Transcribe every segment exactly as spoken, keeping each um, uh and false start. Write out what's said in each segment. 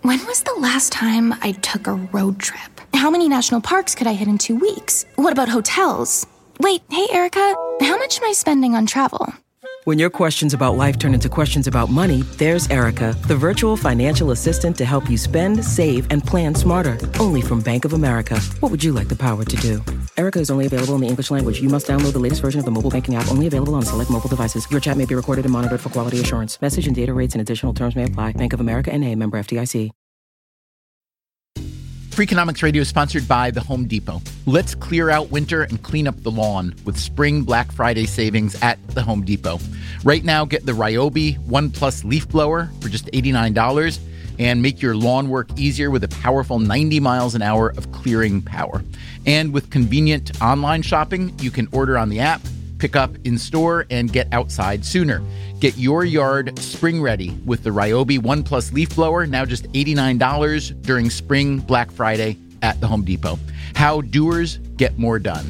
When was the last time I took a road trip? How many national parks could I hit in two weeks? What about hotels? Wait, hey, Erica, how much am I spending on travel? When your questions about life turn into questions about money, there's Erica, the virtual financial assistant to help you spend, save, and plan smarter. Only from Bank of America. What would you like the power to do? Erica is only available in the English language. You must download the latest version of the mobile banking app, only available on select mobile devices. Your chat may be recorded and monitored for quality assurance. Message and data rates and additional terms may apply. Bank of America N A, member F D I C. Freakonomics Radio is sponsored by The Home Depot. Let's clear out winter and clean up the lawn with spring Black Friday savings at The Home Depot. Right now, get the Ryobi One Plus leaf blower for just eighty-nine dollars and make your lawn work easier with a powerful ninety miles an hour of clearing power. And with convenient online shopping, you can order on the app, pick up in store, and get outside sooner. Get your yard spring ready with the Ryobi One Plus leaf blower, now just eighty-nine dollars during spring Black Friday at the Home Depot. How doers get more done.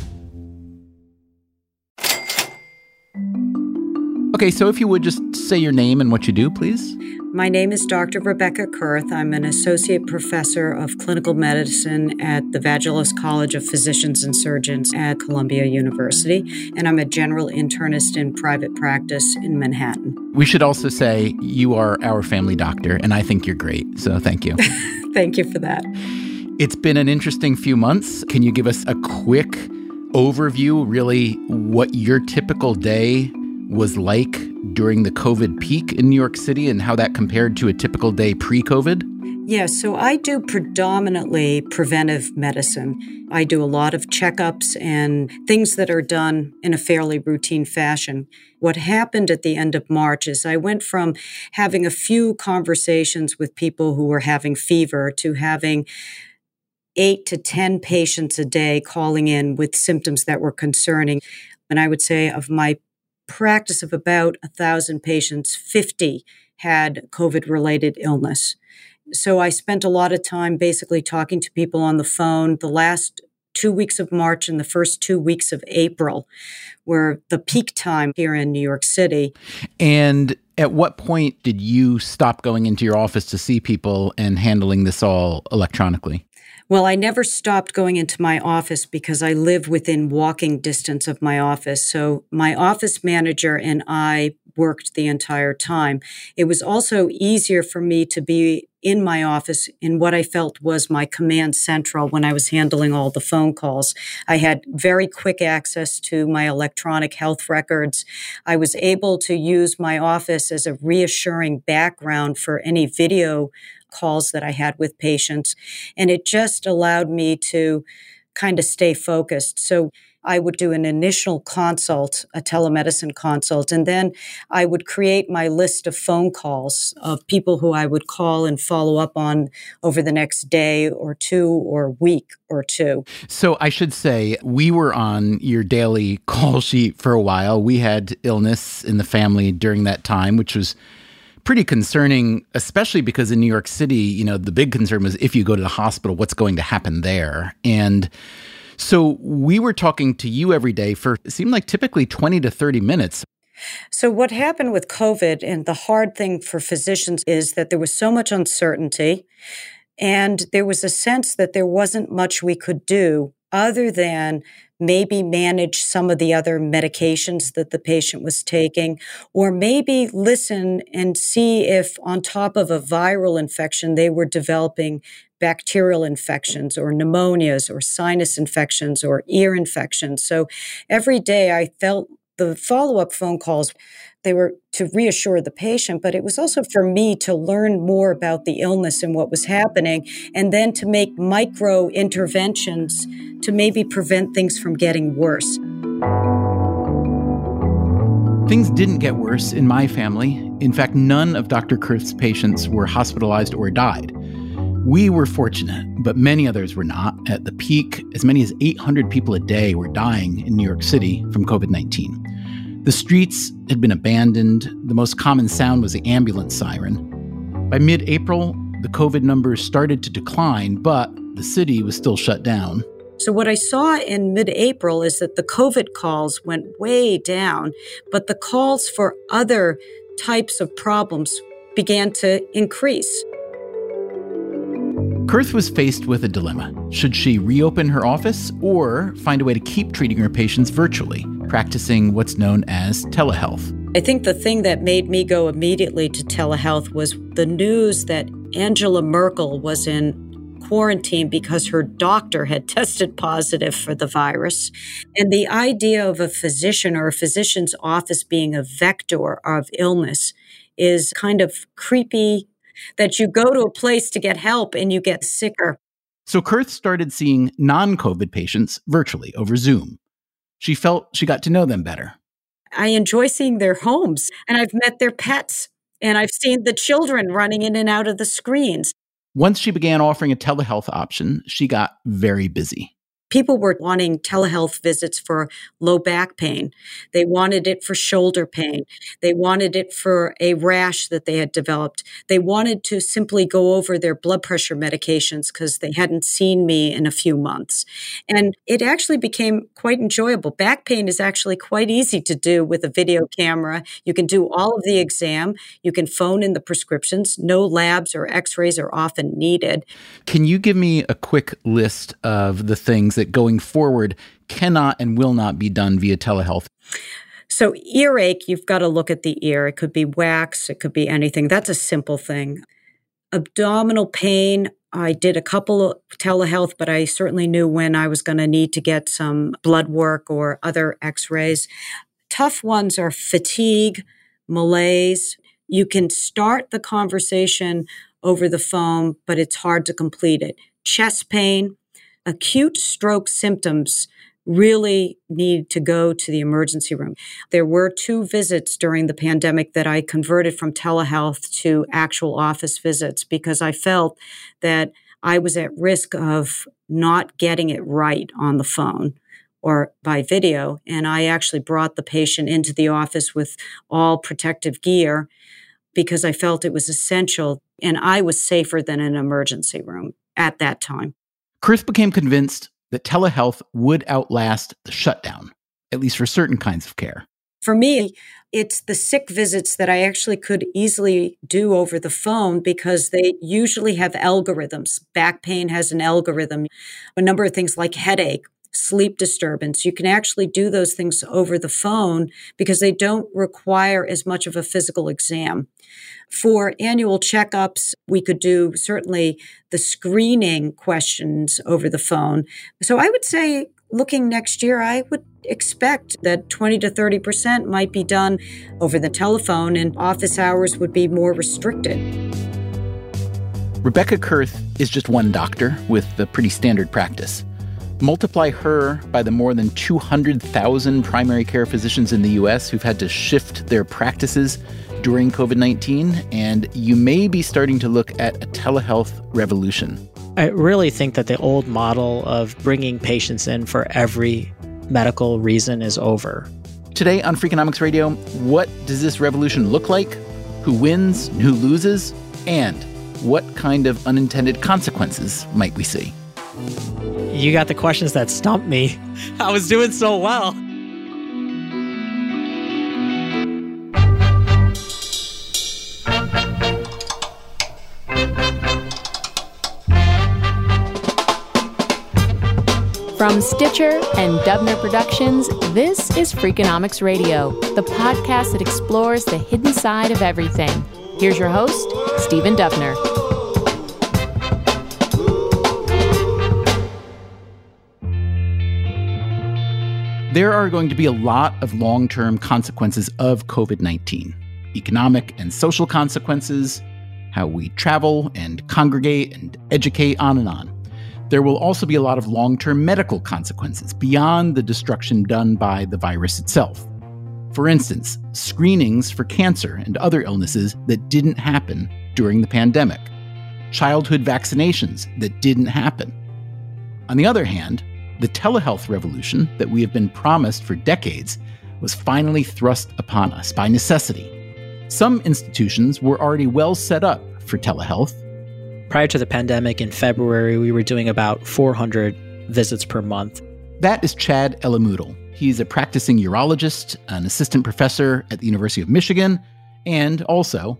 Okay, so if you would just say your name and what you do, please. My name is Doctor Rebecca Kurth. I'm an associate professor of clinical medicine at the Vagelos College of Physicians and Surgeons at Columbia University, and I'm a general internist in private practice in Manhattan. We should also say you are our family doctor, and I think you're great, so thank you. Thank you for that. It's been an interesting few months. Can you give us a quick overview, really, what your typical day was like during the COVID peak in New York City and how that compared to a typical day pre-COVID? Yeah, so I do predominantly preventive medicine. I do a lot of checkups and things that are done in a fairly routine fashion. What happened at the end of March is I went from having a few conversations with people who were having fever to having eight to ten patients a day calling in with symptoms that were concerning. And I would say of my practice of about one thousand patients, fifty had COVID-related illness. So I spent a lot of time basically talking to people on the phone. The last two weeks of March and the first two weeks of April were the peak time here in New York City. And at what point did you stop going into your office to see people and handling this all electronically? Well, I never stopped going into my office because I live within walking distance of my office. So my office manager and I worked the entire time. It was also easier for me to be in my office in what I felt was my command central when I was handling all the phone calls. I had very quick access to my electronic health records. I was able to use my office as a reassuring background for any video calls that I had with patients. And it just allowed me to kind of stay focused. So I would do an initial consult, a telemedicine consult, and then I would create my list of phone calls of people who I would call and follow up on over the next day or two or week or two. So I should say we were on your daily call sheet for a while. We had illness in the family during that time, which was pretty concerning, especially because in New York City, you know, the big concern was if you go to the hospital, what's going to happen there? And so we were talking to you every day for, it seemed like typically twenty to thirty minutes. So what happened with COVID, and the hard thing for physicians is that there was so much uncertainty, and there was a sense that there wasn't much we could do other than maybe manage some of the other medications that the patient was taking, or maybe listen and see if on top of a viral infection, they were developing bacterial infections or pneumonias or sinus infections or ear infections. So every day I felt the follow-up phone calls, they were to reassure the patient, but it was also for me to learn more about the illness and what was happening, and then to make micro interventions to maybe prevent things from getting worse. Things didn't get worse in my family. In fact, none of Doctor Kurth's patients were hospitalized or died. We were fortunate, but many others were not. At the peak, as many as eight hundred people a day were dying in New York City from COVID nineteen. The streets had been abandoned. The most common sound was the ambulance siren. By mid-April, the COVID numbers started to decline, but the city was still shut down. So what I saw in mid-April is that the COVID calls went way down, but the calls for other types of problems began to increase. Kurth was faced with a dilemma. Should she reopen her office or find a way to keep treating her patients virtually, practicing what's known as telehealth? I think the thing that made me go immediately to telehealth was the news that Angela Merkel was in quarantine because her doctor had tested positive for the virus. And the idea of a physician or a physician's office being a vector of illness is kind of creepy, that you go to a place to get help and you get sicker. So Kurth started seeing non-COVID patients virtually over Zoom. She felt she got to know them better. I enjoy seeing their homes, and I've met their pets, and I've seen the children running in and out of the screens. Once she began offering a telehealth option, she got very busy. People were wanting telehealth visits for low back pain. They wanted it for shoulder pain. They wanted it for a rash that they had developed. They wanted to simply go over their blood pressure medications because they hadn't seen me in a few months. And it actually became quite enjoyable. Back pain is actually quite easy to do with a video camera. You can do all of the exam. You can phone in the prescriptions. No labs or x-rays are often needed. Can you give me a quick list of the things that going forward cannot and will not be done via telehealth? So earache, you've got to look at the ear. It could be wax. It could be anything. That's a simple thing. Abdominal pain, I did a couple of telehealth, but I certainly knew when I was going to need to get some blood work or other x-rays. Tough ones are fatigue, malaise. You can start the conversation over the phone, but it's hard to complete it. Chest pain, acute stroke symptoms really need to go to the emergency room. There were two visits during the pandemic that I converted from telehealth to actual office visits because I felt that I was at risk of not getting it right on the phone or by video. And I actually brought the patient into the office with all protective gear because I felt it was essential, and I was safer than an emergency room at that time. Kurth became convinced that telehealth would outlast the shutdown, at least for certain kinds of care. For me, it's the sick visits that I actually could easily do over the phone because they usually have algorithms. Back pain has an algorithm. A number of things like headache, sleep disturbance. You can actually do those things over the phone because they don't require as much of a physical exam. For annual checkups, we could do certainly the screening questions over the phone. So I would say looking next year, I would expect that twenty to thirty percent might be done over the telephone and office hours would be more restricted. Rebecca Kurth is just one doctor with a pretty standard practice. Multiply her by the more than two hundred thousand primary care physicians in the U S who've had to shift their practices during COVID nineteen, and you may be starting to look at a telehealth revolution. I really think that the old model of bringing patients in for every medical reason is over. Today on Freakonomics Radio, what does this revolution look like? Who wins and who loses? And what kind of unintended consequences might we see? You got the questions that stumped me. I was doing so well. From Stitcher and Dubner Productions, this is Freakonomics Radio, the podcast that explores the hidden side of everything. Here's your host, Stephen Dubner. There are going to be a lot of long-term consequences of COVID nineteen. Economic and social consequences, how we travel and congregate and educate, on and on. There will also be a lot of long-term medical consequences beyond the destruction done by the virus itself. For instance, screenings for cancer and other illnesses that didn't happen during the pandemic. Childhood vaccinations that didn't happen. On the other hand, the telehealth revolution that we have been promised for decades was finally thrust upon us by necessity. Some institutions were already well set up for telehealth. Prior to the pandemic in February, we were doing about four hundred visits per month. That is Chad Elamoodle. He's a practicing urologist, an assistant professor at the University of Michigan, and also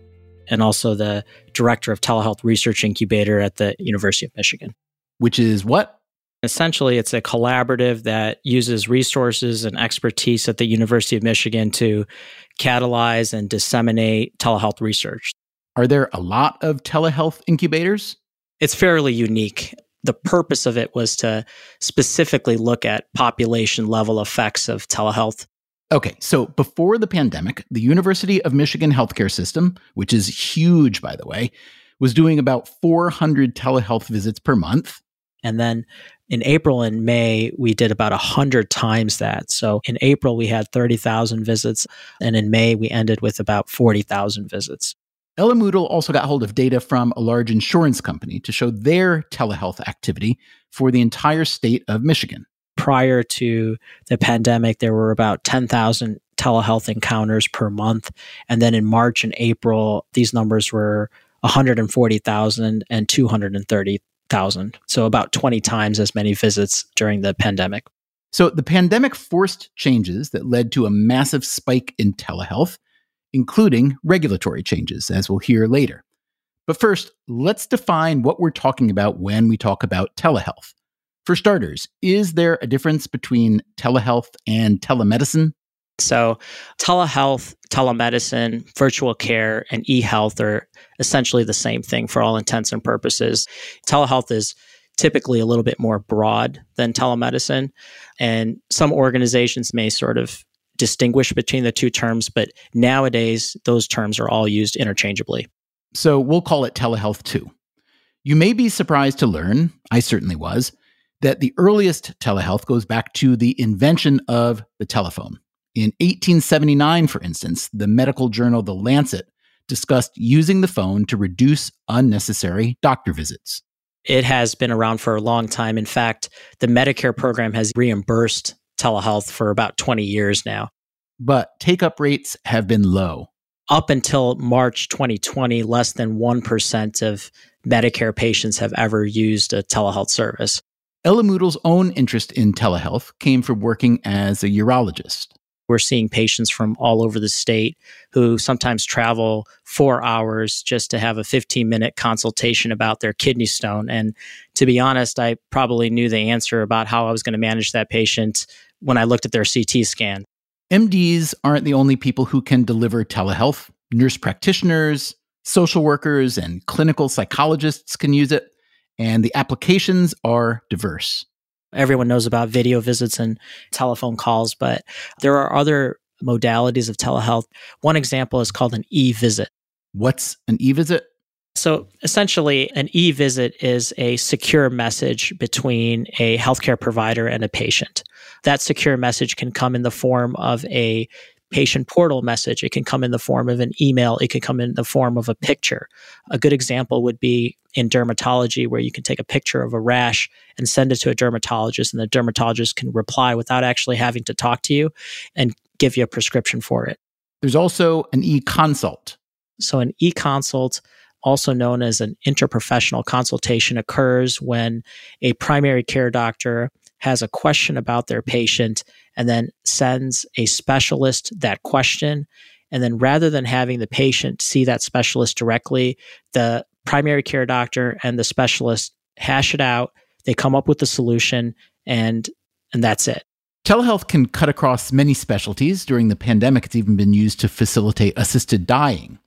and also the director of telehealth research incubator at the University of Michigan. Which is what? Essentially, it's a collaborative that uses resources and expertise at the University of Michigan to catalyze and disseminate telehealth research. Are there a lot of telehealth incubators? It's fairly unique. The purpose of it was to specifically look at population level effects of telehealth. Okay, so before the pandemic, the University of Michigan healthcare system, which is huge, by the way, was doing about four hundred telehealth visits per month. And then in April and May, we did about one hundred times that. So in April, we had thirty thousand visits, and in May, we ended with about forty thousand visits. Ella Moodle also got hold of data from a large insurance company to show their telehealth activity for the entire state of Michigan. Prior to the pandemic, there were about ten thousand telehealth encounters per month. And then in March and April, these numbers were one hundred forty thousand and two hundred thirty thousand. So about twenty times as many visits during the pandemic. So the pandemic forced changes that led to a massive spike in telehealth, including regulatory changes, as we'll hear later. But first, let's define what we're talking about when we talk about telehealth. For starters, is there a difference between telehealth and telemedicine? So telehealth, telemedicine, virtual care, and e-health are essentially the same thing for all intents and purposes. Telehealth is typically a little bit more broad than telemedicine, and some organizations may sort of distinguish between the two terms, but nowadays those terms are all used interchangeably. So we'll call it telehealth too. You may be surprised to learn, I certainly was, that the earliest telehealth goes back to the invention of the telephone. In eighteen seventy-nine, for instance, the medical journal The Lancet discussed using the phone to reduce unnecessary doctor visits. It has been around for a long time. In fact, the Medicare program has reimbursed telehealth for about twenty years now. But take-up rates have been low. Up until March twenty twenty, less than one percent of Medicare patients have ever used a telehealth service. Ella Moodle's own interest in telehealth came from working as a urologist. We're seeing patients from all over the state who sometimes travel four hours just to have a fifteen-minute consultation about their kidney stone. And to be honest, I probably knew the answer about how I was going to manage that patient when I looked at their C T scan. M Ds aren't the only people who can deliver telehealth. Nurse practitioners, social workers, and clinical psychologists can use it, and the applications are diverse. Everyone knows about video visits and telephone calls, but there are other modalities of telehealth. One example is called an e-visit. What's an e-visit? So essentially, an e-visit is a secure message between a healthcare provider and a patient. That secure message can come in the form of a patient portal message. It can come in the form of an email. It can come in the form of a picture. A good example would be in dermatology, where you can take a picture of a rash and send it to a dermatologist, and the dermatologist can reply without actually having to talk to you and give you a prescription for it. There's also an e-consult. So an e-consult, also known as an interprofessional consultation, occurs when a primary care doctor has a question about their patient and then sends a specialist that question. And then rather than having the patient see that specialist directly, the primary care doctor and the specialist hash it out. They come up with the solution, and and that's it. Telehealth can cut across many specialties. During the pandemic, it's even been used to facilitate assisted dying.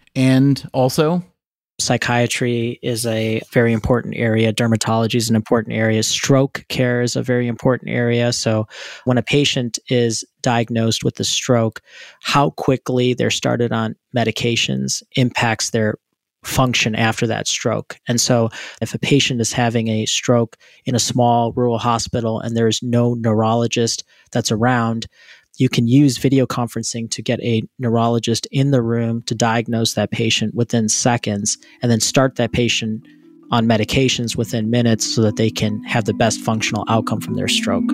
And also, psychiatry is a very important area. Dermatology is an important area. Stroke care is a very important area. So when a patient is diagnosed with a stroke, how quickly they're started on medications impacts their function after that stroke. And so if a patient is having a stroke in a small rural hospital and there's no neurologist that's around, you can use video conferencing to get a neurologist in the room to diagnose that patient within seconds and then start that patient on medications within minutes so that they can have the best functional outcome from their stroke.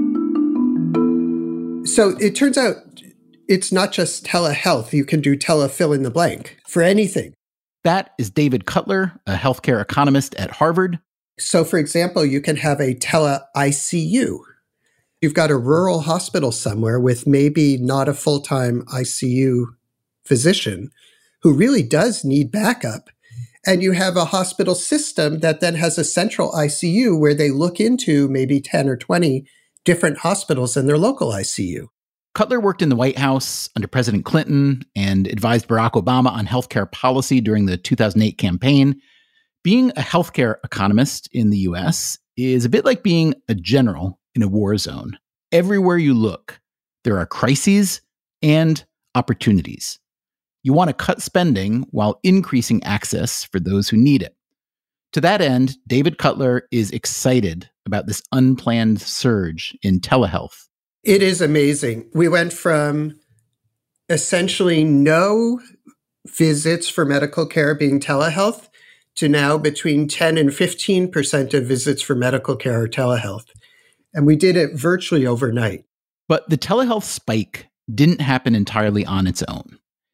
So it turns out it's not just telehealth. You can do tele fill in the blank for anything. That is David Cutler, a healthcare economist at Harvard. So, for example, you can have a tele-I C U. You've got a rural hospital somewhere with maybe not a full-time I C U physician, who really does need backup. And you have a hospital system that then has a central I C U where they look into maybe ten or twenty different hospitals in their local I C U. Cutler worked in the White House under President Clinton and advised Barack Obama on healthcare policy during the two thousand eight campaign. Being a healthcare economist in the U S is a bit like being a general in a war zone. Everywhere you look, there are crises and opportunities. You want to cut spending while increasing access for those who need it. To that end, David Cutler is excited about this unplanned surge in telehealth. It is amazing. We went from essentially no visits for medical care being telehealth to now between ten and fifteen percent of visits for medical care are telehealth. And we did it virtually overnight. But the telehealth spike didn't happen entirely on its own.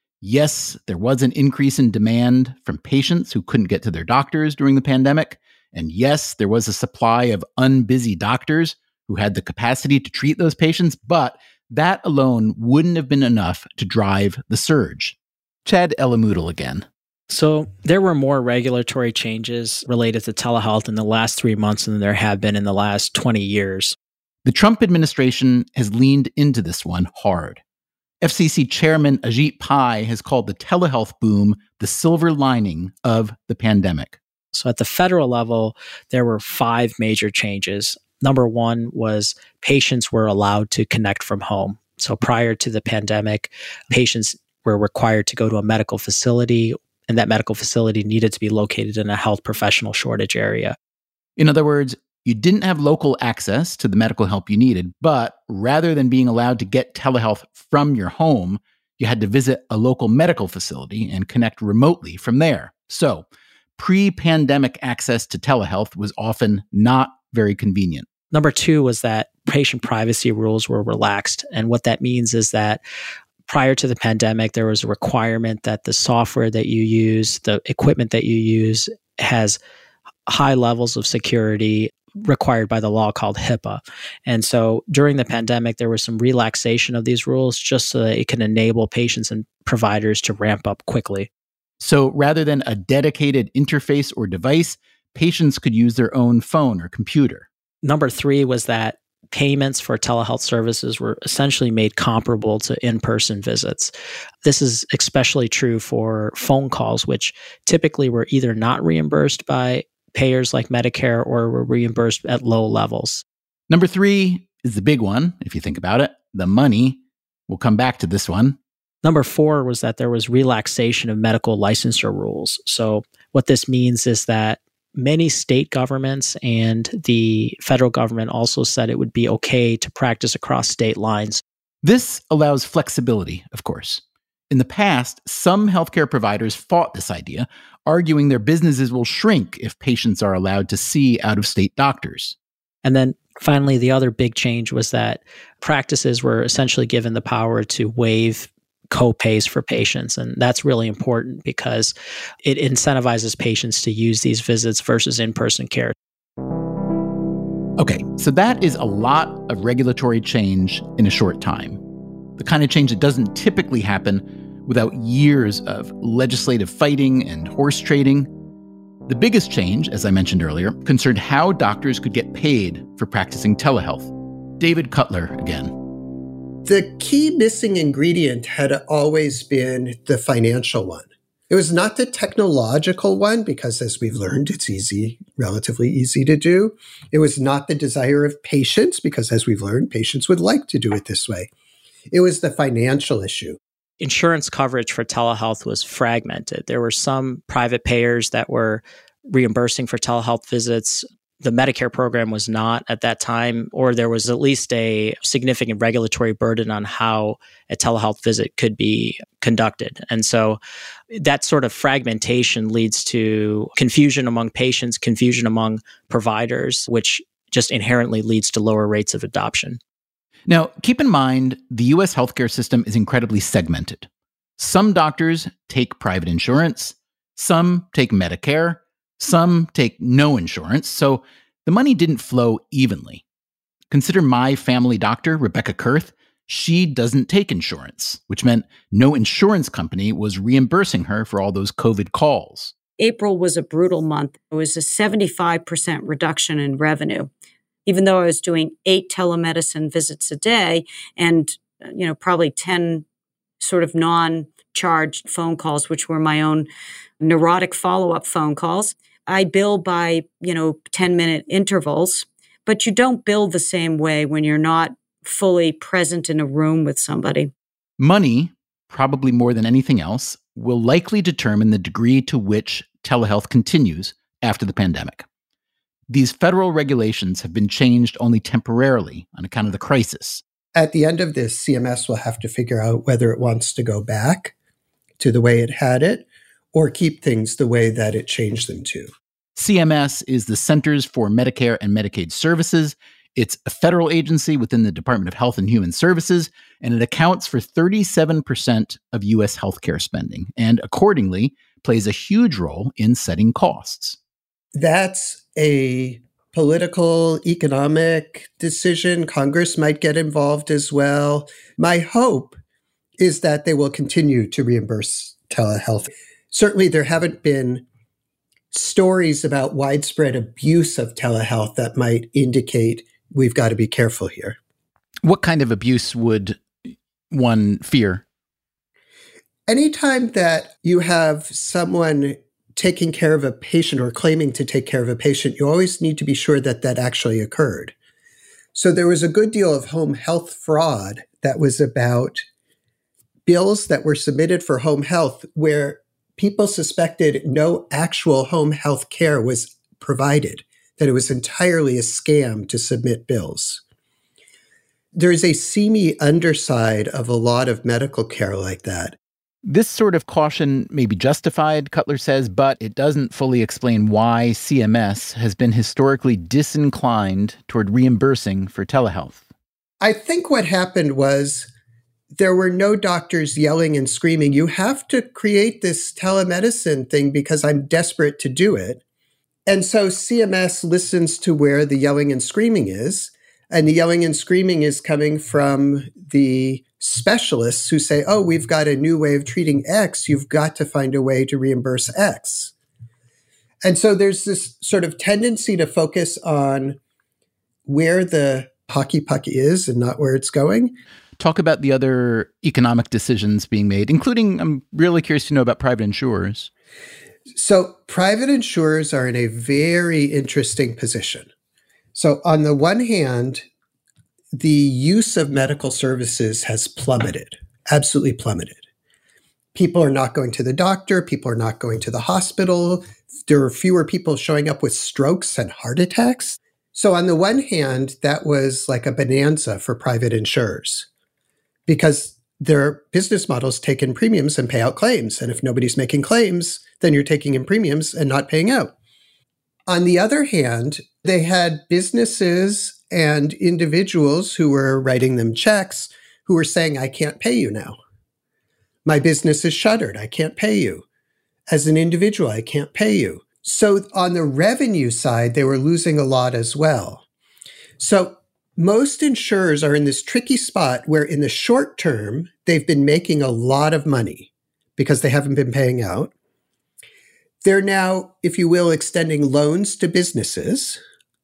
Yes, there was an increase in demand from patients who couldn't get to their doctors during the pandemic. And yes, there was a supply of unbusy doctors who had the capacity to treat those patients, but that alone wouldn't have been enough to drive the surge. Chad Elamoodle again. So there were more regulatory changes related to telehealth in the last three months than there have been in the last twenty years. The Trump administration has leaned into this one hard. F C C Chairman Ajit Pai has called the telehealth boom the silver lining of the pandemic. So at the federal level, there were five major changes. Number one was patients were allowed to connect from home. So prior to the pandemic, patients were required to go to a medical facility, and that medical facility needed to be located in a health professional shortage area. In other words, you didn't have local access to the medical help you needed, but rather than being allowed to get telehealth from your home, you had to visit a local medical facility and connect remotely from there. So, pre-pandemic access to telehealth was often not very convenient. Number two was that patient privacy rules were relaxed. And what that means is that prior to the pandemic, there was a requirement that the software that you use, the equipment that you use, has high levels of security required by the law called HIPAA. And so during the pandemic, there was some relaxation of these rules just so that it can enable patients and providers to ramp up quickly. So rather than a dedicated interface or device, patients could use their own phone or computer. Number three was that payments for telehealth services were essentially made comparable to in-person visits. This is especially true for phone calls, which typically were either not reimbursed by payers like Medicare or were reimbursed at low levels. Number three is the big one, if you think about it, the money. We'll come back to this one. Number four was that there was relaxation of medical licensure rules. So what this means is that many state governments and the federal government also said it would be okay to practice across state lines. This allows flexibility, of course. In the past, some healthcare providers fought this idea, arguing their businesses will shrink if patients are allowed to see out-of-state doctors. And then finally, the other big change was that practices were essentially given the power to waive co-pays for patients. And that's really important because it incentivizes patients to use these visits versus in-person care. Okay, so that is a lot of regulatory change in a short time. The kind of change that doesn't typically happen without years of legislative fighting and horse trading. The biggest change, as I mentioned earlier, concerned how doctors could get paid for practicing telehealth. David Cutler again. The key missing ingredient had always been the financial one. It was not the technological one, because as we've learned, it's easy, relatively easy to do. It was not the desire of patients, because as we've learned, patients would like to do it this way. It was the financial issue. Insurance coverage for telehealth was fragmented. There were some private payers that were reimbursing for telehealth visits. The Medicare program was not at that time, or there was at least a significant regulatory burden on how a telehealth visit could be conducted. And so that sort of fragmentation leads to confusion among patients, confusion among providers, which just inherently leads to lower rates of adoption. Now, keep in mind, the U S healthcare system is incredibly segmented. Some doctors take private insurance, some take Medicare, some take no insurance, so the money didn't flow evenly. Consider my family doctor, Rebecca Kurth. she doesn't take insurance, which meant no insurance company was reimbursing her for all those COVID calls. April was a brutal month. It was a seventy-five percent reduction in revenue. Even though I was doing eight telemedicine visits a day and, you know, probably ten sort of non-charged phone calls, which were my own neurotic follow-up phone calls. I bill by, you know, ten-minute intervals, but you don't bill the same way when you're not fully present in a room with somebody. Money, probably more than anything else, will likely determine the degree to which telehealth continues after the pandemic. These federal regulations have been changed only temporarily on account of the crisis. At the end of this, C M S will have to figure out whether it wants to go back to the way it had it or keep things the way that it changed them to. C M S is the Centers for Medicare and Medicaid Services. It's a federal agency within the Department of Health and Human Services, and it accounts for thirty-seven percent of U S healthcare spending, and accordingly plays a huge role in setting costs. That's a political, economic decision. Congress might get involved as well. My hope is that they will continue to reimburse telehealth. Certainly, there haven't been stories about widespread abuse of telehealth that might indicate we've got to be careful here. What kind of abuse would one fear? Anytime that you have someone taking care of a patient or claiming to take care of a patient, you always need to be sure that that actually occurred. So there was a good deal of home health fraud that was about bills that were submitted for home health where people suspected no actual home health care was provided, that it was entirely a scam to submit bills. There is a seamy underside of a lot of medical care like that. This sort of caution may be justified, Cutler says, but it doesn't fully explain why C M S has been historically disinclined toward reimbursing for telehealth. I think what happened was there were no doctors yelling and screaming, you have to create this telemedicine thing because I'm desperate to do it. And so C M S listens to where the yelling and screaming is, and the yelling and screaming is coming from the specialists who say, oh, we've got a new way of treating X, you've got to find a way to reimburse X. And so there's this sort of tendency to focus on where the hockey puck is and not where it's going. Talk about the other economic decisions being made, including, I'm really curious to know about private insurers. So private insurers are in a very interesting position. So on the one hand, the use of medical services has plummeted, absolutely plummeted. People are not going to the doctor. People are not going to the hospital. There are fewer people showing up with strokes and heart attacks. So on the one hand, that was like a bonanza for private insurers because their business models take in premiums and pay out claims. And if nobody's making claims, then you're taking in premiums and not paying out. On the other hand, they had businesses and individuals who were writing them checks who were saying, I can't pay you now. My business is shuttered. I can't pay you. As an individual, I can't pay you. So on the revenue side, they were losing a lot as well. So most insurers are in this tricky spot where in the short term, they've been making a lot of money because they haven't been paying out. They're now, if you will, extending loans to businesses.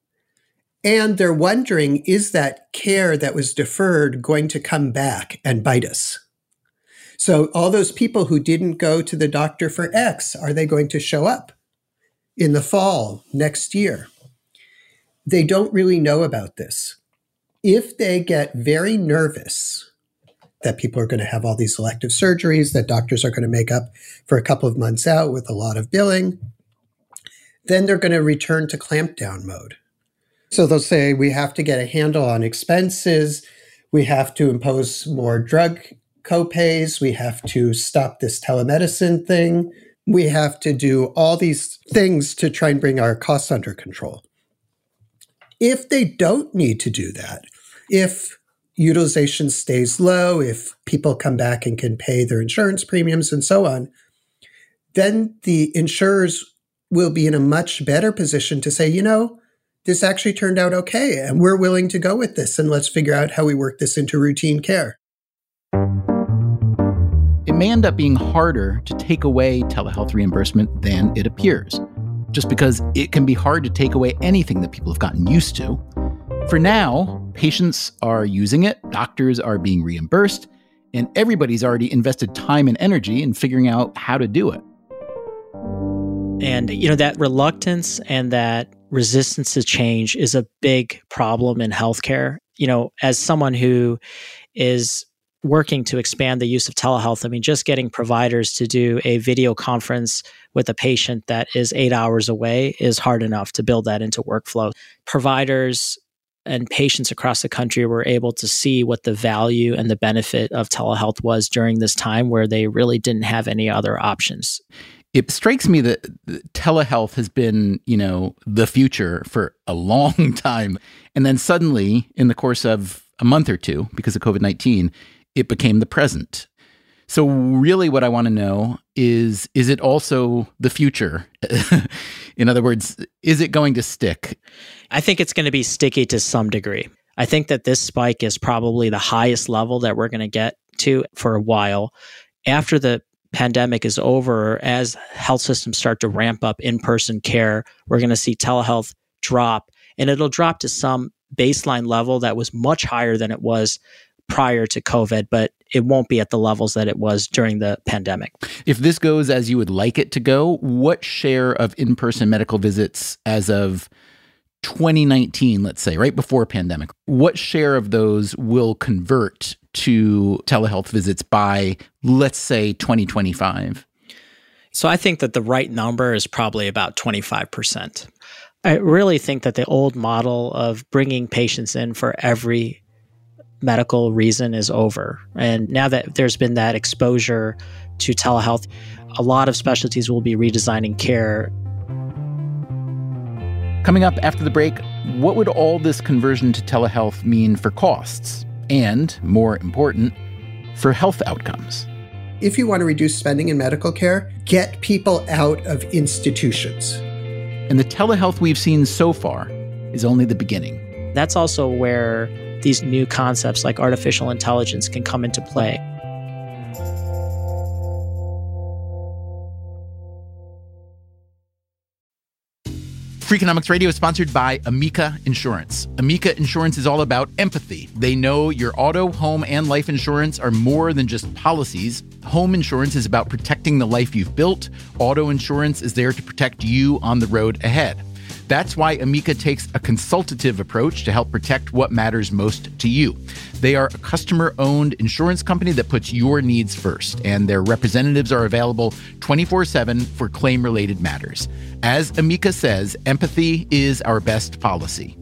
And they're wondering, is that care that was deferred going to come back and bite us? So all those people who didn't go to the doctor for X, are they going to show up in the fall next year? They don't really know about this. If they get very nervous that people are going to have all these elective surgeries that doctors are going to make up for a couple of months out with a lot of billing, then they're going to return to clampdown mode. So they'll say, we have to get a handle on expenses. We have to impose more drug copays. We have to stop this telemedicine thing. We have to do all these things to try and bring our costs under control. If they don't need to do that, if utilization stays low, if people come back and can pay their insurance premiums and so on, then the insurers will be in a much better position to say, you know, this actually turned out okay, and we're willing to go with this, and let's figure out how we work this into routine care. It may end up being harder to take away telehealth reimbursement than it appears, just because it can be hard to take away anything that people have gotten used to. For now, patients are using it, doctors are being reimbursed, and everybody's already invested time and energy in figuring out how to do it. And, you know, that reluctance and that resistance to change is a big problem in healthcare. You know, as someone who is working to expand the use of telehealth, I mean, just getting providers to do a video conference with a patient that is eight hours away is hard enough to build that into workflow. Providers and patients across the country were able to see what the value and the benefit of telehealth was during this time where they really didn't have any other options. It strikes me that telehealth has been, you know, the future for a long time. And then suddenly, in the course of a month or two, because of covid nineteen, it became the present. So really what I want to know is, is it also the future? In other words, is it going to stick? I think it's going to be sticky to some degree. I think that this spike is probably the highest level that we're going to get to for a while. After the pandemic is over, as health systems start to ramp up in-person care, we're going to see telehealth drop, and it'll drop to some baseline level that was much higher than it was prior to COVID, but it won't be at the levels that it was during the pandemic. If this goes as you would like it to go, what share of in-person medical visits as of twenty nineteen, let's say, right before pandemic, what share of those will convert to telehealth visits by, let's say, twenty twenty-five? So I think that the right number is probably about twenty-five percent. I really think that the old model of bringing patients in for every medical reason is over. And now that there's been that exposure to telehealth, a lot of specialties will be redesigning care. Coming up after the break, what would all this conversion to telehealth mean for costs? And, more important, for health outcomes? If you want to reduce spending in medical care, get people out of institutions. And the telehealth we've seen so far is only the beginning. That's also where these new concepts like artificial intelligence can come into play. Freakonomics Radio is sponsored by Amica Insurance. Amica Insurance is all about empathy. They know your auto, home, and life insurance are more than just policies. Home insurance is about protecting the life you've built. Auto insurance is there to protect you on the road ahead. That's why Amica takes a consultative approach to help protect what matters most to you. They are a customer-owned insurance company that puts your needs first, and their representatives are available twenty-four seven for claim-related matters. As Amica says, empathy is our best policy.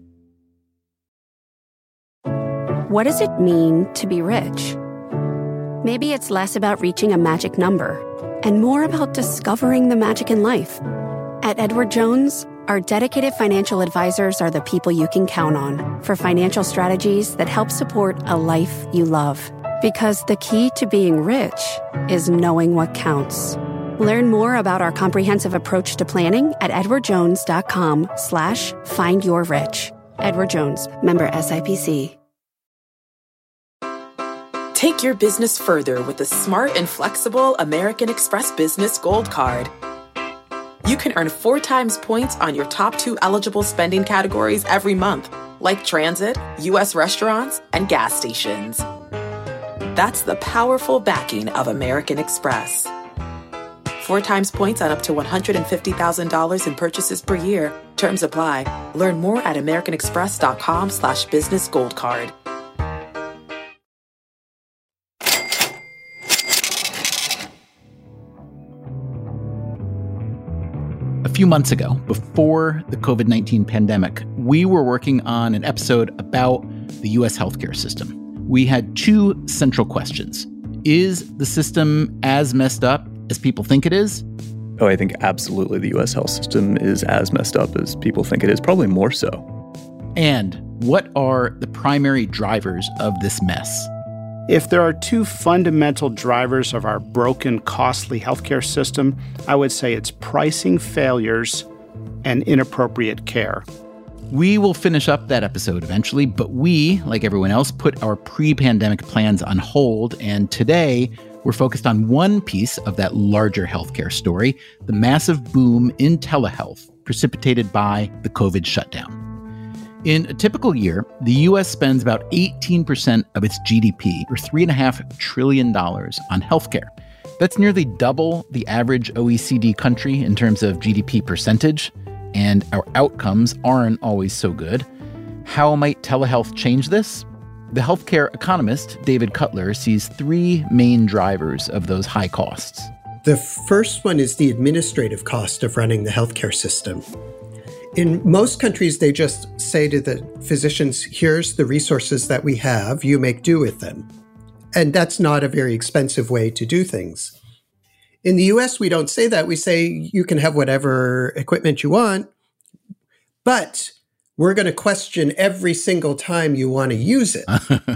What does it mean to be rich? Maybe it's less about reaching a magic number and more about discovering the magic in life. At Edward Jones, our dedicated financial advisors are the people you can count on for financial strategies that help support a life you love. Because the key to being rich is knowing what counts. Learn more about our comprehensive approach to planning at edwardjones.com slash find your rich. Edward Jones, member S I P C. Take your business further with the smart and flexible American Express Business Gold Card. You can earn four times points on your top two eligible spending categories every month, like transit, U S restaurants, and gas stations. That's the powerful backing of American Express. Four times points on up to one hundred fifty thousand dollars in purchases per year. Terms apply. Learn more at americanexpress.com slash business gold card. A few months ago, before the covid nineteen pandemic, we were working on an episode about the U S healthcare system. We had two central questions. Is the system as messed up as people think it is? Oh, I think absolutely the U S health system is as messed up as people think it is, probably more so. And what are the primary drivers of this mess? If there are two fundamental drivers of our broken, costly healthcare system, I would say it's pricing failures and inappropriate care. We will finish up that episode eventually, but we, like everyone else, put our pre-pandemic plans on hold, and today we're focused on one piece of that larger healthcare story, the massive boom in telehealth precipitated by the COVID shutdown. In a typical year, the U S spends about eighteen percent of its G D P, or three point five trillion dollars, on healthcare. That's nearly double the average O E C D country in terms of G D P percentage, and our outcomes aren't always so good. How might telehealth change this? The healthcare economist, David Cutler, sees three main drivers of those high costs. The first one is the administrative cost of running the healthcare system. In most countries, they just say to the physicians, here's the resources that we have, you make do with them. And that's not a very expensive way to do things. In the U S, we don't say that. We say you can have whatever equipment you want, but we're going to question every single time you want to use it.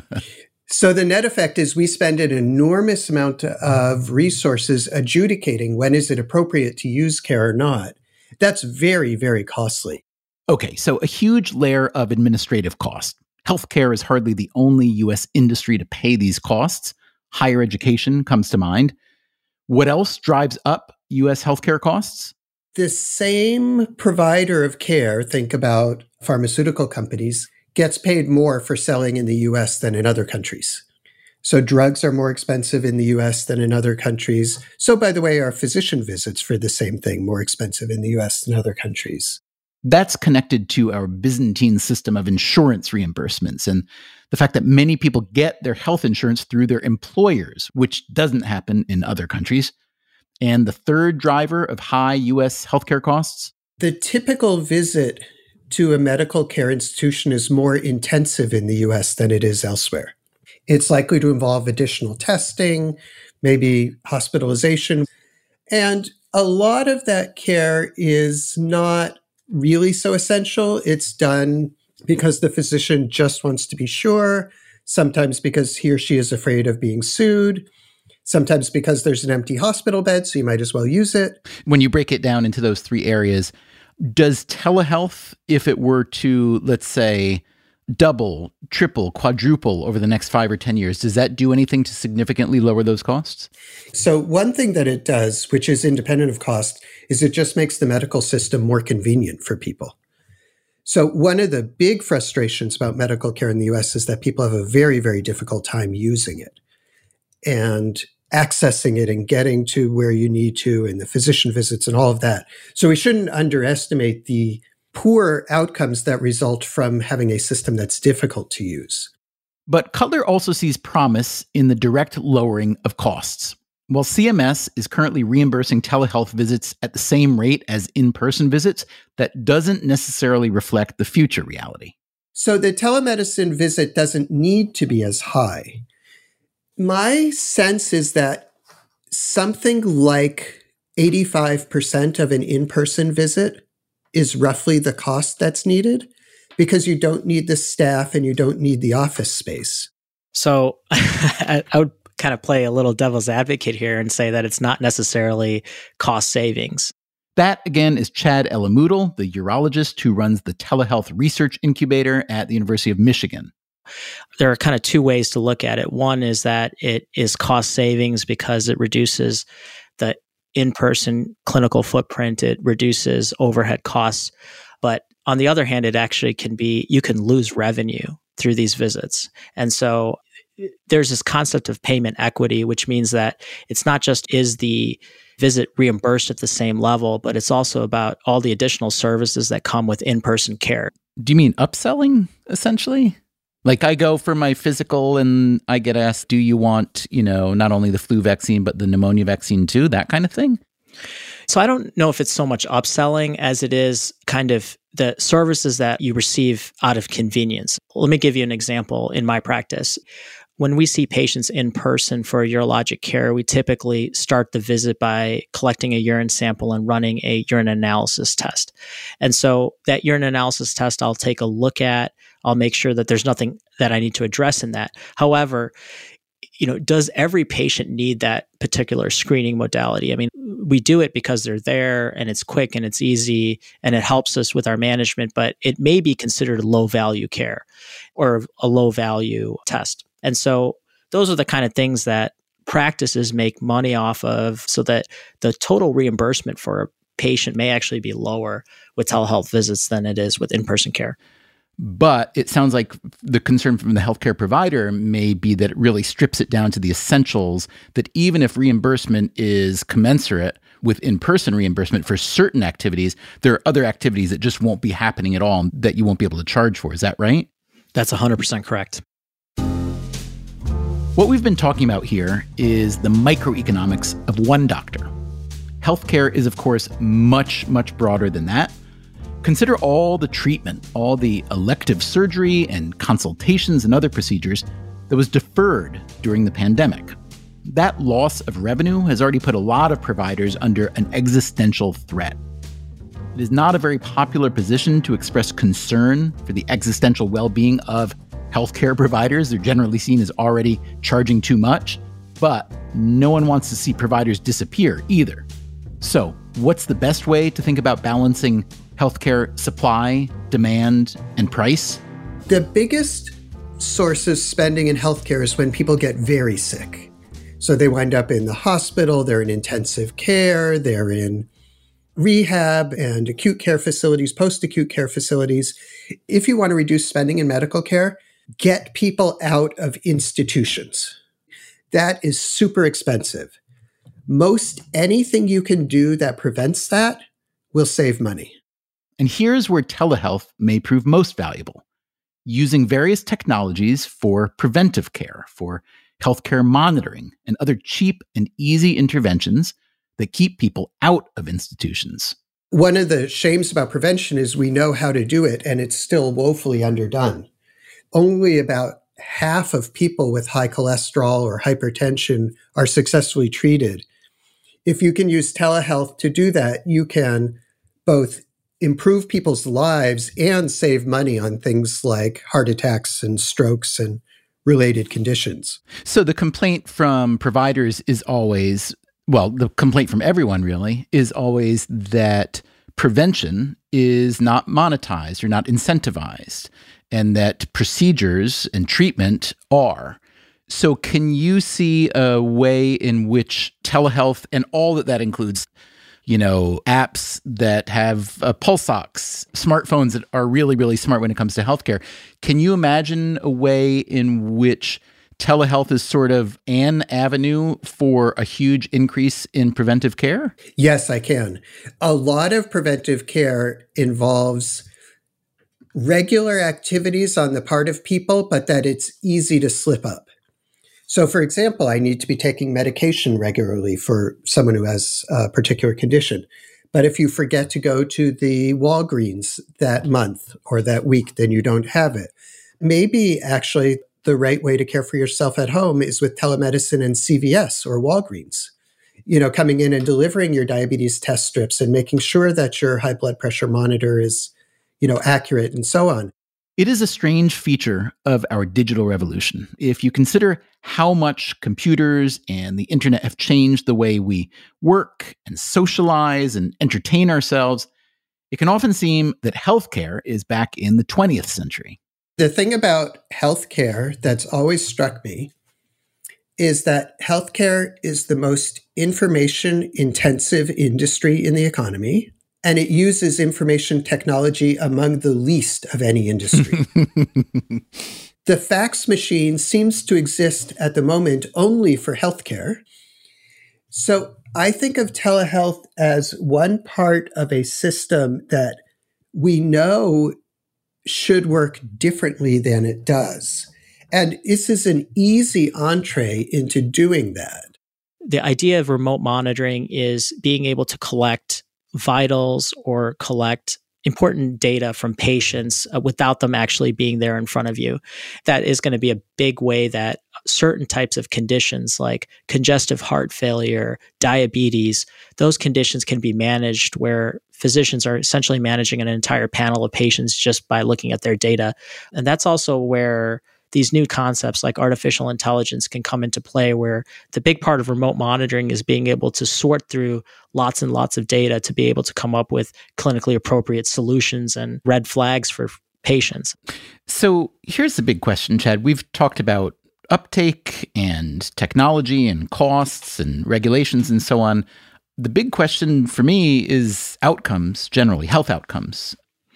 So the net effect is we spend an enormous amount of resources adjudicating when is it appropriate to use care or not. That's very, very costly. Okay, so a huge layer of administrative cost. Healthcare is hardly the only U S industry to pay these costs. Higher education comes to mind. What else drives up U S healthcare costs? The same provider of care, think about pharmaceutical companies, gets paid more for selling in the U S than in other countries. So drugs are more expensive in the U S than in other countries. So, by the way, are physician visits for the same thing more expensive in the U S than other countries? That's connected to our Byzantine system of insurance reimbursements and the fact that many people get their health insurance through their employers, which doesn't happen in other countries. And the third driver of high U S healthcare costs? The typical visit to a medical care institution is more intensive in the U S than it is elsewhere. It's likely to involve additional testing, maybe hospitalization. And a lot of that care is not really so essential. It's done because the physician just wants to be sure, sometimes because he or she is afraid of being sued, sometimes because there's an empty hospital bed, so you might as well use it. When you break it down into those three areas, does telehealth, if it were to, let's say, double, triple, quadruple over the next five or ten years, does that do anything to significantly lower those costs? So one thing that it does, which is independent of cost, is it just makes the medical system more convenient for people. So one of the big frustrations about medical care in the U S is that people have a very, very difficult time using it and accessing it and getting to where you need to and the physician visits and all of that. So we shouldn't underestimate the poor outcomes that result from having a system that's difficult to use. But Cutler also sees promise in the direct lowering of costs. While C M S is currently reimbursing telehealth visits at the same rate as in-person visits, that doesn't necessarily reflect the future reality. So the telemedicine visit doesn't need to be as high. My sense is that something like eighty-five percent of an in-person visit is roughly the cost that's needed because you don't need the staff and you don't need the office space. So I, I would kind of play a little devil's advocate here and say that it's not necessarily cost savings. That, again, is Chad Elamoodle, the urologist who runs the telehealth research incubator at the University of Michigan. There are kind of two ways to look at it. One is that it is cost savings because it reduces the in-person clinical footprint, it reduces overhead costs. But on the other hand, it actually can be, you can lose revenue through these visits. And so there's this concept of payment equity, which means that it's not just is the visit reimbursed at the same level, but it's also about all the additional services that come with in-person care. Do you mean upselling, essentially? Like I go for my physical and I get asked, do you want, you know, not only the flu vaccine, but the pneumonia vaccine too, that kind of thing? So I don't know if it's so much upselling as it is kind of the services that you receive out of convenience. Let me give you an example in my practice. When we see patients in person for urologic care, we typically start the visit by collecting a urine sample and running a urine analysis test. And so that urine analysis test, I'll take a look at. I'll make sure that there's nothing that I need to address in that. However, you know, does every patient need that particular screening modality? I mean, we do it because they're there and it's quick and it's easy and it helps us with our management, but it may be considered low value care or a low value test. And so those are the kind of things that practices make money off of, so that the total reimbursement for a patient may actually be lower with telehealth visits than it is with in-person care. But it sounds like the concern from the healthcare provider may be that it really strips it down to the essentials, that even if reimbursement is commensurate with in-person reimbursement for certain activities, there are other activities that just won't be happening at all that you won't be able to charge for. Is that right? That's one hundred percent correct. What we've been talking about here is the microeconomics of one doctor. Healthcare is, of course, much, much broader than that. Consider all the treatment, all the elective surgery and consultations and other procedures that was deferred during the pandemic. That loss of revenue has already put a lot of providers under an existential threat. It is not a very popular position to express concern for the existential well-being of healthcare providers. They're generally seen as already charging too much, but no one wants to see providers disappear either. So, what's the best way to think about balancing healthcare supply, demand, and price? The biggest source of spending in healthcare is when people get very sick. So they wind up in the hospital, they're in intensive care, they're in rehab and acute care facilities, post-acute care facilities. If you want to reduce spending in medical care, get people out of institutions. That is super expensive. Most anything you can do that prevents that will save money. And here's where telehealth may prove most valuable. Using various technologies for preventive care, for healthcare monitoring, and other cheap and easy interventions that keep people out of institutions. One of the shames about prevention is we know how to do it, and it's still woefully underdone. Only about half of people with high cholesterol or hypertension are successfully treated. If you can use telehealth to do that, you can both improve people's lives and save money on things like heart attacks and strokes and related conditions. So the complaint from providers is always, well, the complaint from everyone really is always that prevention is not monetized or not incentivized, and that procedures and treatment are. So can you see a way in which telehealth and all that that includes, you know, apps that have uh, pulse ox, smartphones that are really, really smart when it comes to healthcare. Can you imagine a way in which telehealth is sort of an avenue for a huge increase in preventive care? Yes, I can. A lot of preventive care involves regular activities on the part of people, but that it's easy to slip up. So, for example, I need to be taking medication regularly for someone who has a particular condition. But if you forget to go to the Walgreens that month or that week, then you don't have it. Maybe actually the right way to care for yourself at home is with telemedicine and C V S or Walgreens. You know, coming in and delivering your diabetes test strips and making sure that your high blood pressure monitor is, you know, accurate and so on. It is a strange feature of our digital revolution. If you consider how much computers and the internet have changed the way we work and socialize and entertain ourselves, it can often seem that healthcare is back in the twentieth century. The thing about healthcare that's always struck me is that healthcare is the most information-intensive industry in the economy. And it uses information technology among the least of any industry. The fax machine seems to exist at the moment only for healthcare. So I think of telehealth as one part of a system that we know should work differently than it does. And this is an easy entree into doing that. The idea of remote monitoring is being able to collect vitals or collect important data from patients uh, without them actually being there in front of you. That is going to be a big way that certain types of conditions like congestive heart failure, diabetes, those conditions can be managed where physicians are essentially managing an entire panel of patients just by looking at their data. And that's also where these new concepts like artificial intelligence can come into play, where the big part of remote monitoring is being able to sort through lots and lots of data to be able to come up with clinically appropriate solutions and red flags for patients. So here's the big question, Chad. We've talked about uptake and technology and costs and regulations and so on. The big question for me is outcomes, generally, health outcomes.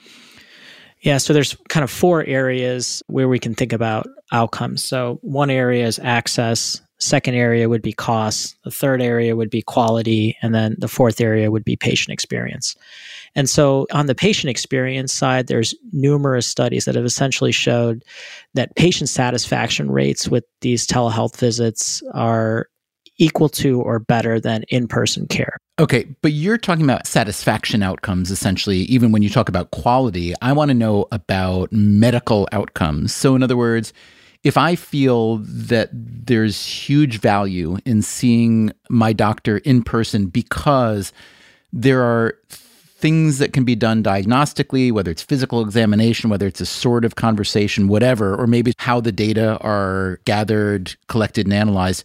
Yeah, so there's kind of four areas where we can think about outcomes. So one area is access. Second area would be cost. The third area would be quality. And then the fourth area would be patient experience. And so on the patient experience side, there's numerous studies that have essentially showed that patient satisfaction rates with these telehealth visits are equal to or better than in-person care. Okay, but you're talking about satisfaction outcomes, essentially, even when you talk about quality. I want to know about medical outcomes. So in other words, if I feel that there's huge value in seeing my doctor in person because there are things that can be done diagnostically, whether it's physical examination, whether it's a sort of conversation, whatever, or maybe how the data are gathered, collected, and analyzed,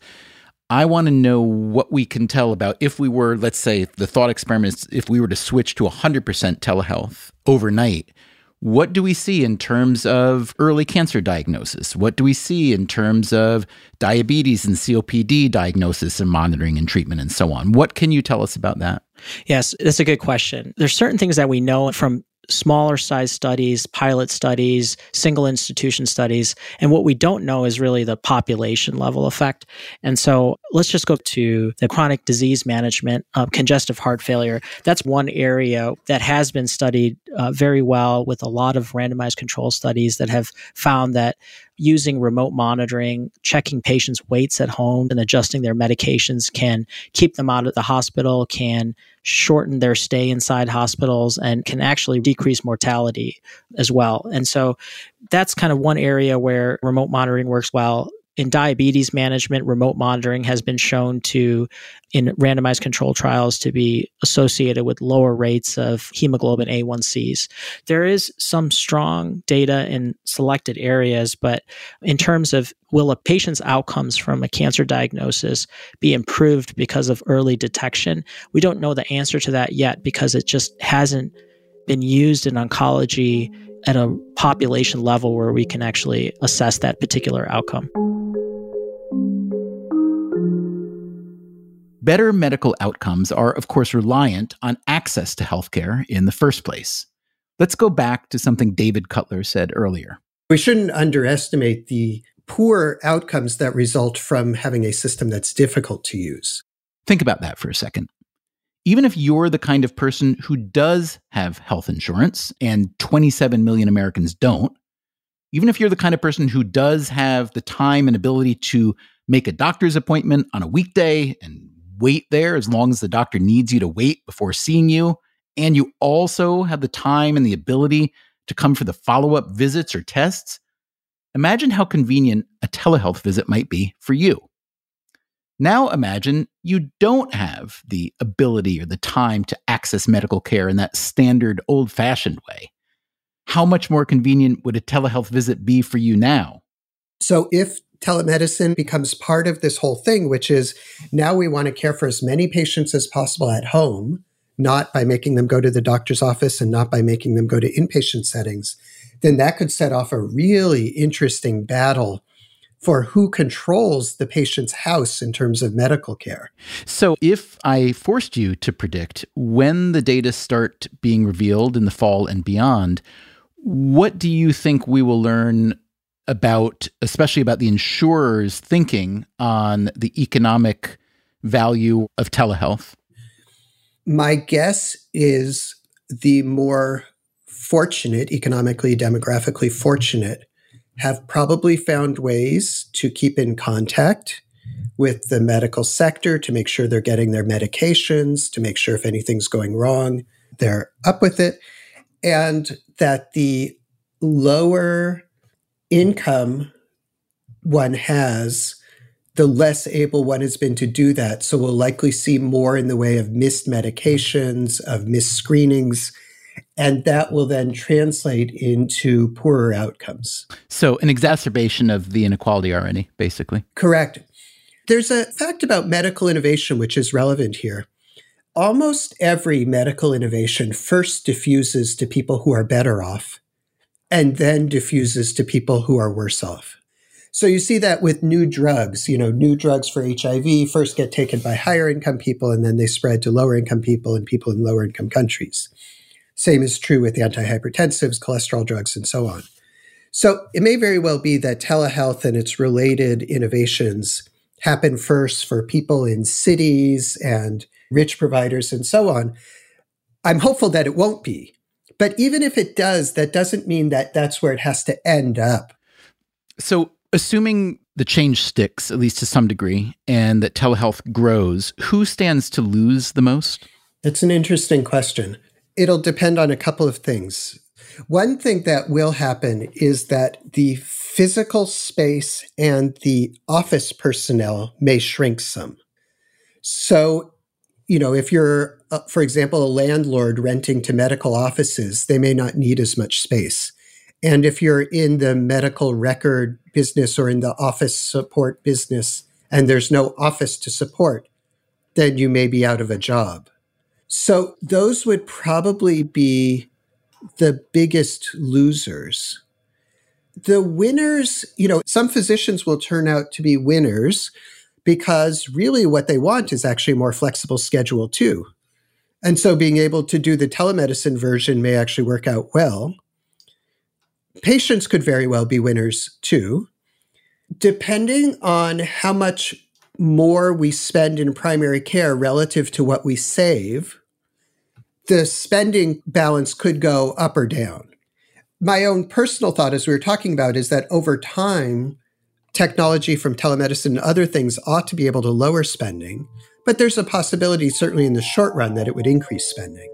I want to know what we can tell about if we were, let's say, the thought experiment is if we were to switch to one hundred percent telehealth overnight, what do we see in terms of early cancer diagnosis? What do we see in terms of diabetes and C O P D diagnosis and monitoring and treatment and so on? What can you tell us about that? Yes, that's a good question. There's certain things that we know from smaller size studies, pilot studies, single institution studies. And what we don't know is really the population level effect. And so let's just go to the chronic disease management of congestive heart failure. That's one area that has been studied uh, very well with a lot of randomized control studies that have found that using remote monitoring, checking patients' weights at home and adjusting their medications can keep them out of the hospital, can shorten their stay inside hospitals, and can actually decrease mortality as well. And so that's kind of one area where remote monitoring works well. In diabetes management, remote monitoring has been shown to, in randomized control trials, to be associated with lower rates of hemoglobin A one Cs. There is some strong data in selected areas, but in terms of will a patient's outcomes from a cancer diagnosis be improved because of early detection, we don't know the answer to that yet because it just hasn't been used in oncology at a population level where we can actually assess that particular outcome. Better medical outcomes are, of course, reliant on access to healthcare in the first place. Let's go back to something David Cutler said earlier. We shouldn't underestimate the poor outcomes that result from having a system that's difficult to use. Think about that for a second. Even if you're the kind of person who does have health insurance, and twenty-seven million Americans don't, even if you're the kind of person who does have the time and ability to make a doctor's appointment on a weekday and wait there as long as the doctor needs you to wait before seeing you, and you also have the time and the ability to come for the follow-up visits or tests, imagine how convenient a telehealth visit might be for you. Now imagine you don't have the ability or the time to access medical care in that standard old-fashioned way. How much more convenient would a telehealth visit be for you now? So if telemedicine becomes part of this whole thing, which is now we want to care for as many patients as possible at home, not by making them go to the doctor's office and not by making them go to inpatient settings, then that could set off a really interesting battle for who controls the patient's house in terms of medical care. So if I forced you to predict when the data start being revealed in the fall and beyond, what do you think we will learn about, especially about the insurers' thinking on the economic value of telehealth? My guess is the more fortunate, economically, demographically fortunate, have probably found ways to keep in contact with the medical sector to make sure they're getting their medications, to make sure if anything's going wrong, they're up with it, and that the lower income one has, the less able one has been to do that. So we'll likely see more in the way of missed medications, of missed screenings, And that will then translate into poorer outcomes. So an exacerbation of the inequality already, basically. Correct. There's a fact about medical innovation which is relevant here. Almost every medical innovation first diffuses to people who are better off and then diffuses to people who are worse off. So you see that with new drugs. You know, new drugs for H I V first get taken by higher income people and then they spread to lower income people and people in lower income countries. Same is true with antihypertensives, cholesterol drugs, and so on. So it may very well be that telehealth and its related innovations happen first for people in cities and rich providers and so on. I'm hopeful that it won't be. But even if it does, that doesn't mean that that's where it has to end up. So assuming the change sticks, at least to some degree, and that telehealth grows, who stands to lose the most? It's an interesting question. It'll depend on a couple of things. One thing that will happen is that the physical space and the office personnel may shrink some. So, you know, if you're, uh, for example, a landlord renting to medical offices, they may not need as much space. And if you're in the medical record business or in the office support business and there's no office to support, then you may be out of a job. So those would probably be the biggest losers. The winners, you know, some physicians will turn out to be winners because really what they want is actually a more flexible schedule too. And so being able to do the telemedicine version may actually work out well. Patients could very well be winners too. Depending on how much more we spend in primary care relative to what we save, the spending balance could go up or down. My own personal thought, as we were talking about, is that over time, technology from telemedicine and other things ought to be able to lower spending, but there's a possibility, certainly in the short run, that it would increase spending.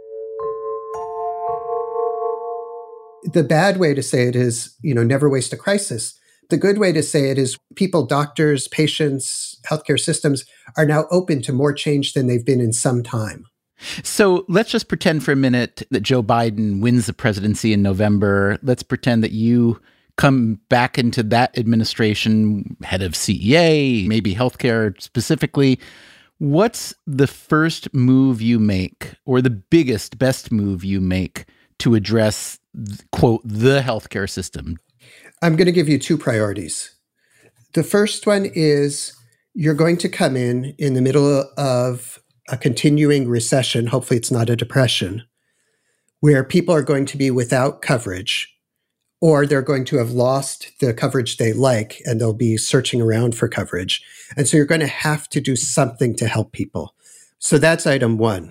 The bad way to say it is, you know, never waste a crisis. The good way to say it is people, doctors, patients, healthcare systems are now open to more change than they've been in some time. So let's just pretend for a minute that Joe Biden wins the presidency in November. Let's pretend that you come back into that administration, head of C E A, maybe healthcare specifically. What's the first move you make, or the biggest, best move you make to address, quote, the healthcare system? I'm going to give you two priorities. The first one is you're going to come in in the middle of a continuing recession, hopefully it's not a depression, where people are going to be without coverage, or they're going to have lost the coverage they like, and they'll be searching around for coverage. And so you're going to have to do something to help people. So that's item one.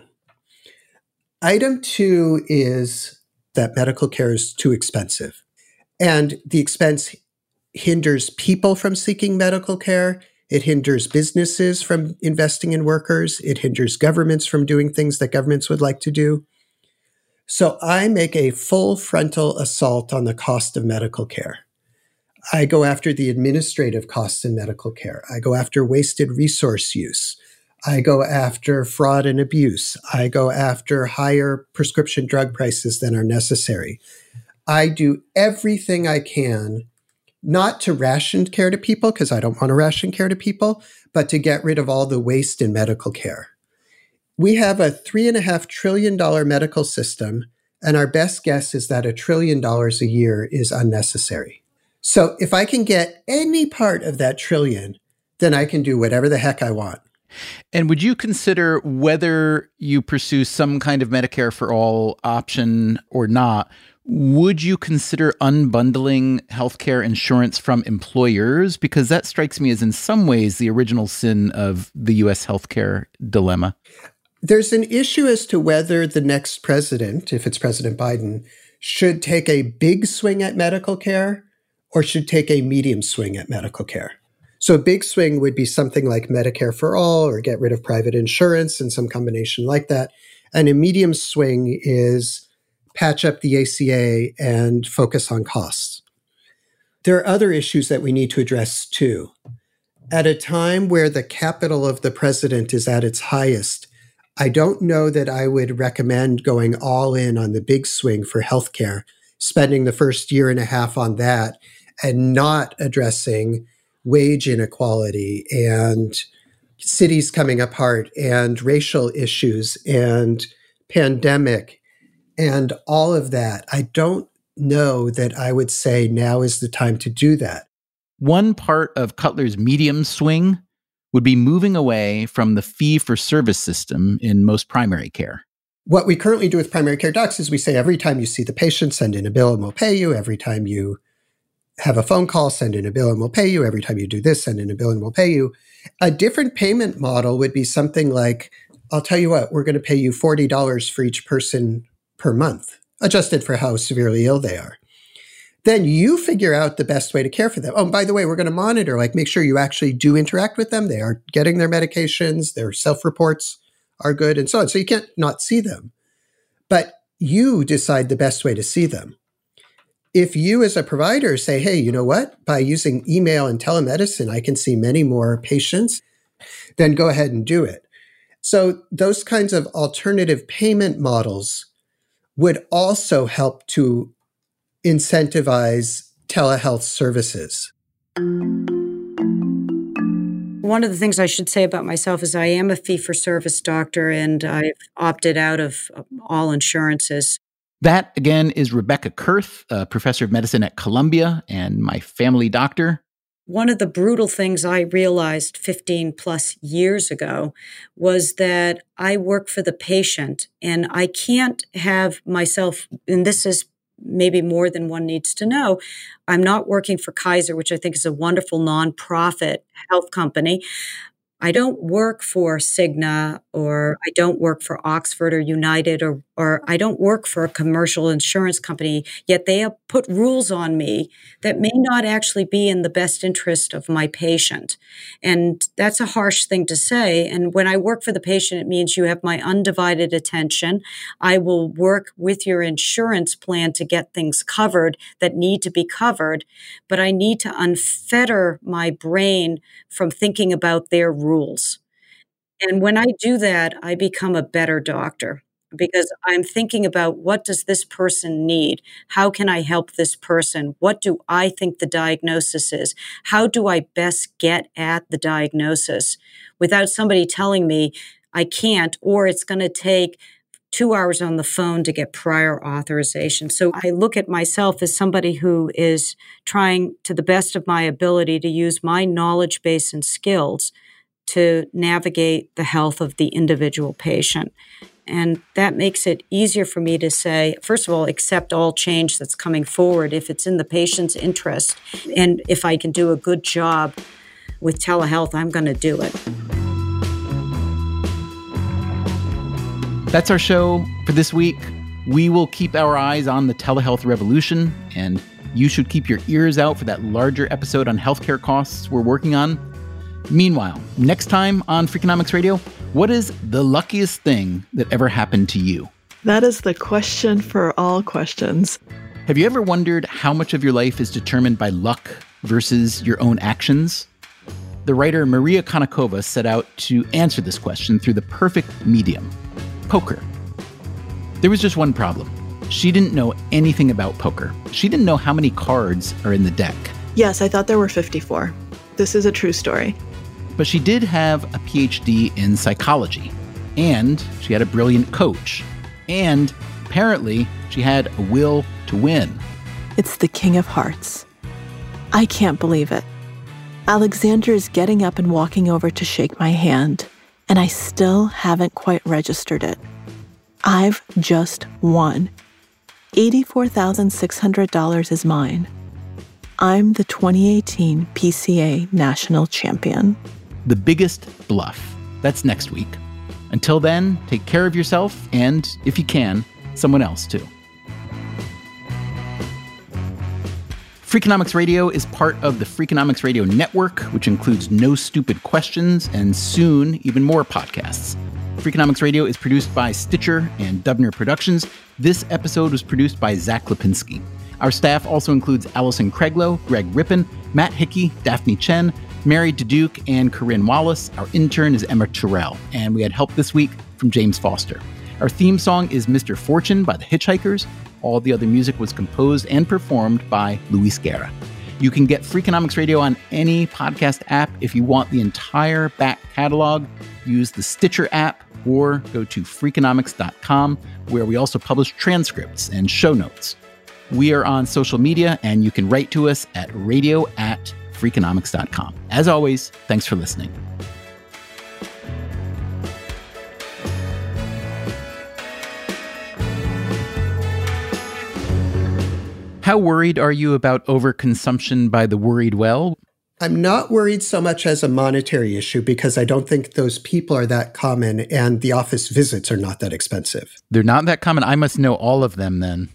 Item two is that medical care is too expensive. And the expense hinders people from seeking medical care. It hinders businesses from investing in workers. It hinders governments from doing things that governments would like to do. So I make a full frontal assault on the cost of medical care. I go after the administrative costs in medical care. I go after wasted resource use. I go after fraud and abuse. I go after higher prescription drug prices than are necessary. I do everything I can not to ration care to people, because I don't want to ration care to people, but to get rid of all the waste in medical care. We have a three and a half trillion dollar medical system, and our best guess is that a trillion dollars a year is unnecessary. So if I can get any part of that trillion, then I can do whatever the heck I want. And would you consider, whether you pursue some kind of Medicare for all option or not, would you consider unbundling healthcare insurance from employers? Because that strikes me as in some ways the original sin of the U S healthcare dilemma. There's an issue as to whether the next president, if it's President Biden, should take a big swing at medical care or should take a medium swing at medical care. So a big swing would be something like Medicare for all or get rid of private insurance and some combination like that. And a medium swing is patch up the A C A and focus on costs. There are other issues that we need to address too. At a time where the capital of the president is at its highest, I don't know that I would recommend going all in on the big swing for healthcare, spending the first year and a half on that and not addressing wage inequality and cities coming apart and racial issues and pandemic and all of that. I don't know that I would say now is the time to do that. One part of Cutler's medium swing would be moving away from the fee-for-service system in most primary care. What we currently do with primary care docs is we say every time you see the patient, send in a bill and we'll pay you. Every time you have a phone call, send in a bill and we'll pay you. Every time you do this, send in a bill and we'll pay you. A different payment model would be something like, I'll tell you what, we're going to pay you forty dollars for each person per month, adjusted for how severely ill they are. Then you figure out the best way to care for them. Oh, by the way, we're going to monitor, like make sure you actually do interact with them. They are getting their medications, their self-reports are good, and so on. So you can't not see them. But you decide the best way to see them. If you as a provider say, hey, you know what? By using email and telemedicine, I can see many more patients, then go ahead and do it. So those kinds of alternative payment models would also help to incentivize telehealth services. One of the things I should say about myself is I am a fee-for-service doctor, and I've opted out of all insurances. That, again, is Rebecca Kurth, a professor of medicine at Columbia and my family doctor. One of the brutal things I realized fifteen plus years ago was that I work for the patient, and I can't have myself, and this is maybe more than one needs to know, I'm not working for Kaiser, which I think is a wonderful nonprofit health company. I don't work for Cigna, or I don't work for Oxford or United, or or I don't work for a commercial insurance company, yet they have put rules on me that may not actually be in the best interest of my patient. And that's a harsh thing to say. And when I work for the patient, it means you have my undivided attention. I will work with your insurance plan to get things covered that need to be covered, but I need to unfetter my brain from thinking about their rules. And when I do that, I become a better doctor, because I'm thinking about, what does this person need? How can I help this person? What do I think the diagnosis is? How do I best get at the diagnosis without somebody telling me I can't, or it's going to take two hours on the phone to get prior authorization? So I look at myself as somebody who is trying to the best of my ability to use my knowledge base and skills to navigate the health of the individual patient. And that makes it easier for me to say, first of all, accept all change that's coming forward if it's in the patient's interest. And if I can do a good job with telehealth, I'm going to do it. That's our show for this week. We will keep our eyes on the telehealth revolution, and you should keep your ears out for that larger episode on healthcare costs we're working on. Meanwhile, next time on Freakonomics Radio, what is the luckiest thing that ever happened to you? That is the question for all questions. Have you ever wondered how much of your life is determined by luck versus your own actions? The writer Maria Konnikova set out to answer this question through the perfect medium, poker. There was just one problem. She didn't know anything about poker. She didn't know how many cards are in the deck. Yes, I thought there were fifty-four. This is a true story. But she did have a P H D in psychology, and she had a brilliant coach, and apparently she had a will to win. It's the King of Hearts. I can't believe it. Alexander is getting up and walking over to shake my hand, and I still haven't quite registered it. I've just won. eighty-four thousand six hundred dollars is mine. I'm the twenty eighteen P C A National Champion. The Biggest Bluff. That's next week. Until then, take care of yourself and, if you can, someone else too. Freakonomics Radio is part of the Freakonomics Radio Network, which includes No Stupid Questions and soon even more podcasts. Freakonomics Radio is produced by Stitcher and Dubner Productions. This episode was produced by Zach Lipinski. Our staff also includes Allison Craiglow, Greg Rippin, Matt Hickey, Daphne Chen, Mary Duduke, and Corinne Wallace. Our intern is Emma Terrell. And we had help this week from from James Foster. Our theme song is Mister Fortune by the Hitchhikers. All the other music was composed and performed by Luis Guerra. You can get Freakonomics Radio on any podcast app. If you want the entire back catalog, use the Stitcher app or go to freakonomics dot com, where we also publish transcripts and show notes. We are on social media, and you can write to us at radio at freakonomics dot com. As always, thanks for listening. How worried are you about overconsumption by the worried well? I'm not worried so much as a monetary issue because I don't think those people are that common and the office visits are not that expensive. They're not that common. I must know all of them then.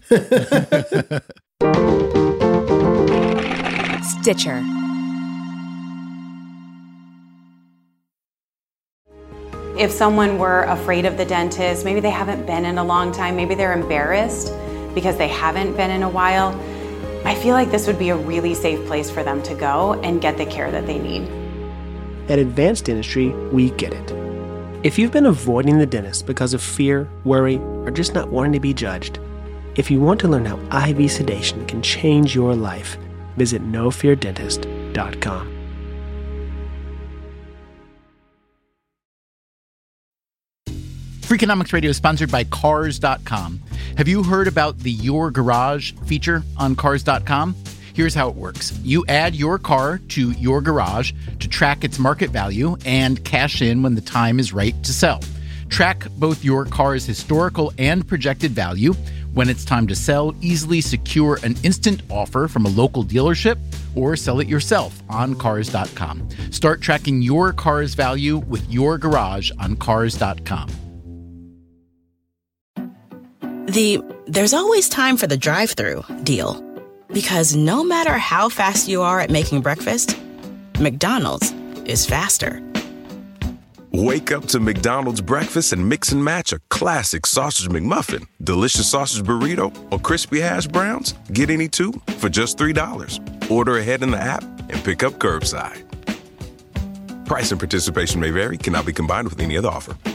Stitcher. If someone were afraid of the dentist, maybe they haven't been in a long time, maybe they're embarrassed because they haven't been in a while, I feel like this would be a really safe place for them to go and get the care that they need. At Advanced Dentistry, we get it. If you've been avoiding the dentist because of fear, worry, or just not wanting to be judged, if you want to learn how I V sedation can change your life, visit no fear dentist dot com. Freakonomics Radio is sponsored by Cars dot com. Have you heard about the Your Garage feature on Cars dot com? Here's how it works. You add your car to your garage to track its market value and cash in when the time is right to sell. Track both your car's historical and projected value. When it's time to sell, easily secure an instant offer from a local dealership or sell it yourself on Cars dot com. Start tracking your car's value with your garage on Cars dot com. The "there's always time for the drive-thru" deal. Because no matter how fast you are at making breakfast, McDonald's is faster. Wake up to McDonald's breakfast and mix and match a classic sausage McMuffin, delicious sausage burrito, or crispy hash browns. Get any two for just three dollars. Order ahead in the app and pick up curbside. Price and participation may vary, cannot be combined with any other offer.